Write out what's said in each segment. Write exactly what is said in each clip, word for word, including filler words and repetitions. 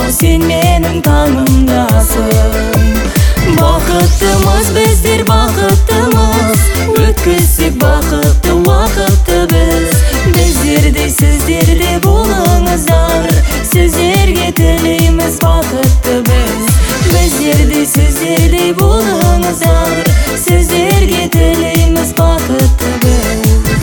sen mening tangimdasin. Бақыттымыз біздер, бақыттымыз, өткізсек бақытты уақытты біз. Біздердей сіздерде болыңыздар, сіздерге тілейміз бақытты біз. Біздердей сіздердей болыңыздар, сіздерге тілейміз бақытты біз.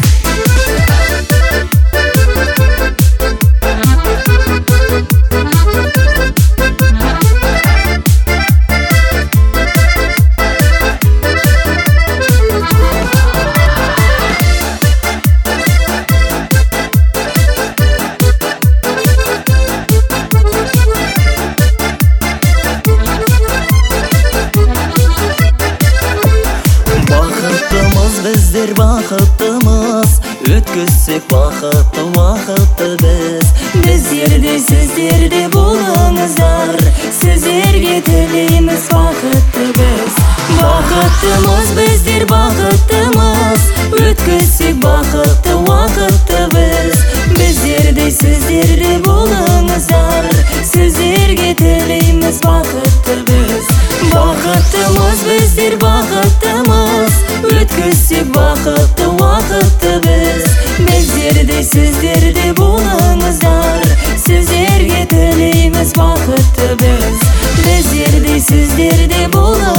Біздер бақыттымыз, өткізсек бақытты уақытты біз. Біздерде сіздерде болыңыздар, сіздерге тілейміз бақытты біз. Бақыттымыз біздер, бақыттымыз, өткізсек бақытты уақытты біз. Біздерде сіздерде болыңыздар, сіздерге тілейміз бақытты біз. Бақыттымыз біздер, бақыттымыз, өткізсек бақытты уақытты біз. Біздерде сіздерде болыңыздар, сіздерге тілейміз бақытты біз. Біздерде сіздерде болыңыздар,